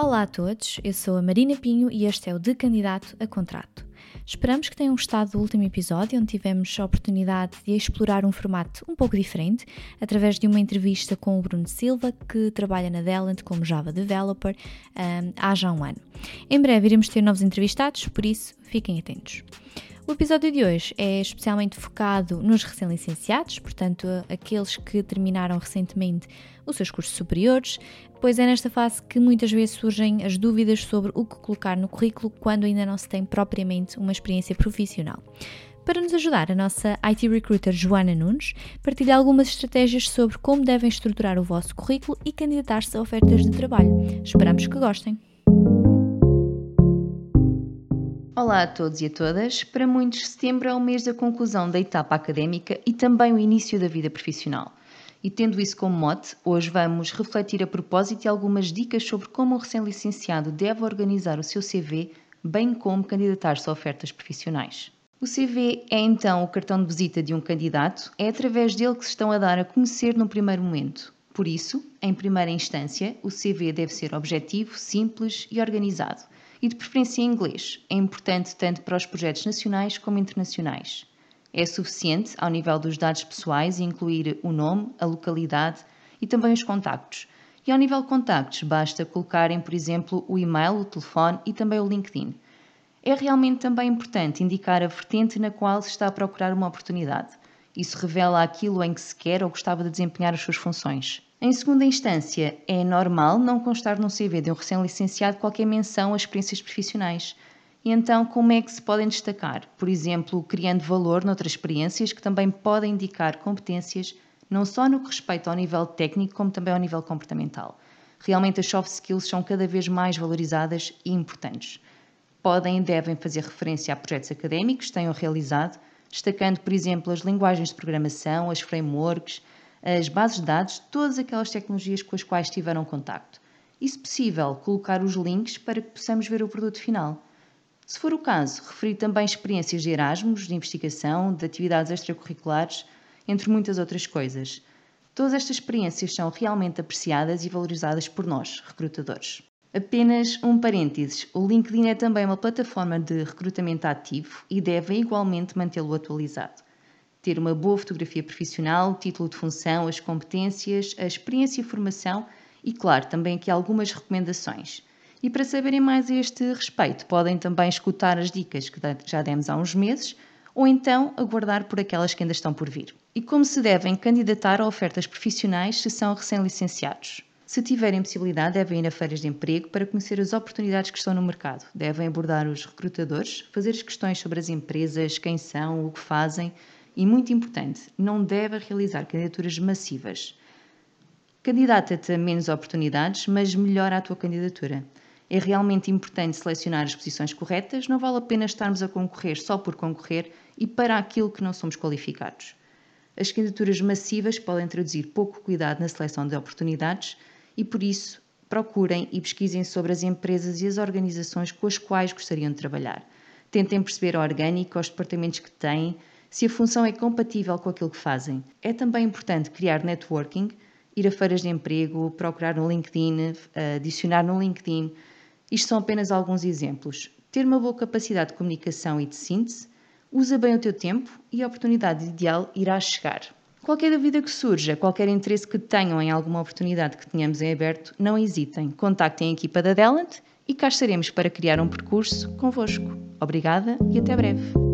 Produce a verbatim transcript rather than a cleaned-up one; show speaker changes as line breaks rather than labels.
Olá a todos, eu sou a Marina Pinho e este é o De Candidato a Contrato. Esperamos que tenham gostado do último episódio, onde tivemos a oportunidade de explorar um formato um pouco diferente, através de uma entrevista com o Bruno Silva, que trabalha na Dellant como Java Developer um, há já um ano. Em breve iremos ter novos entrevistados, por isso fiquem atentos. O episódio de hoje é especialmente focado nos recém-licenciados, portanto, aqueles que terminaram recentemente os seus cursos superiores, pois é nesta fase que muitas vezes surgem as dúvidas sobre o que colocar no currículo quando ainda não se tem propriamente uma experiência profissional. Para nos ajudar, a nossa I T Recruiter Joana Nunes partilha algumas estratégias sobre como devem estruturar o vosso currículo e candidatar-se a ofertas de trabalho. Esperamos que gostem!
Olá a todos e a todas. Para muitos, setembro é o mês da conclusão da etapa académica e também o início da vida profissional. E tendo isso como mote, hoje vamos refletir a propósito de algumas dicas sobre como um recém-licenciado deve organizar o seu C V, bem como candidatar-se a ofertas profissionais. O C V é então o cartão de visita de um candidato, é através dele que se estão a dar a conhecer no primeiro momento. Por isso, em primeira instância, o C V deve ser objetivo, simples e organizado. E de preferência em inglês. É importante tanto para os projetos nacionais como internacionais. É suficiente, ao nível dos dados pessoais, incluir o nome, a localidade e também os contactos. E ao nível de contactos, basta colocarem, por exemplo, o e-mail, o telefone e também o LinkedIn. É realmente também importante indicar a vertente na qual se está a procurar uma oportunidade. Isso revela aquilo em que se quer ou gostava de desempenhar as suas funções. Em segunda instância, é normal não constar no C V de um recém-licenciado qualquer menção a experiências profissionais. E então, como é que se podem destacar? Por exemplo, criando valor noutras experiências que também podem indicar competências, não só no que respeita ao nível técnico, como também ao nível comportamental. Realmente as soft skills são cada vez mais valorizadas e importantes. Podem e devem fazer referência a projetos académicos que tenham realizado, destacando, por exemplo, as linguagens de programação, as frameworks, as bases de dados, todas aquelas tecnologias com as quais tiveram contacto. E, se possível, colocar os links para que possamos ver o produto final. Se for o caso, referir também experiências de Erasmus, de investigação, de atividades extracurriculares, entre muitas outras coisas. Todas estas experiências são realmente apreciadas e valorizadas por nós, recrutadores. Apenas um parênteses, o LinkedIn é também uma plataforma de recrutamento ativo e devem igualmente mantê-lo atualizado. Ter uma boa fotografia profissional, o título de função, as competências, a experiência e formação e, claro, também aqui algumas recomendações. E para saberem mais a este respeito, podem também escutar as dicas que já demos há uns meses ou então aguardar por aquelas que ainda estão por vir. E como se devem candidatar a ofertas profissionais se são recém-licenciados? Se tiverem possibilidade, devem ir a feiras de emprego para conhecer as oportunidades que estão no mercado. Devem abordar os recrutadores, fazer as questões sobre as empresas, quem são, o que fazem. E, muito importante, não deve realizar candidaturas massivas. Candidata-te a menos oportunidades, mas melhora a tua candidatura. É realmente importante selecionar as posições corretas, não vale a pena estarmos a concorrer só por concorrer e para aquilo que não somos qualificados. As candidaturas massivas podem traduzir pouco cuidado na seleção de oportunidades e, por isso, procurem e pesquisem sobre as empresas e as organizações com as quais gostariam de trabalhar. Tentem perceber a orgânica, os departamentos que têm, se a função é compatível com aquilo que fazem. É também importante criar networking, ir a feiras de emprego, procurar no LinkedIn, adicionar no LinkedIn. Isto são apenas alguns exemplos. Ter uma boa capacidade de comunicação e de síntese, usa bem o teu tempo e a oportunidade ideal irá chegar. Qualquer dúvida que surja, qualquer interesse que tenham em alguma oportunidade que tenhamos em aberto, não hesitem. Contactem a equipa da Dellant e cá estaremos para criar um percurso convosco. Obrigada e até breve.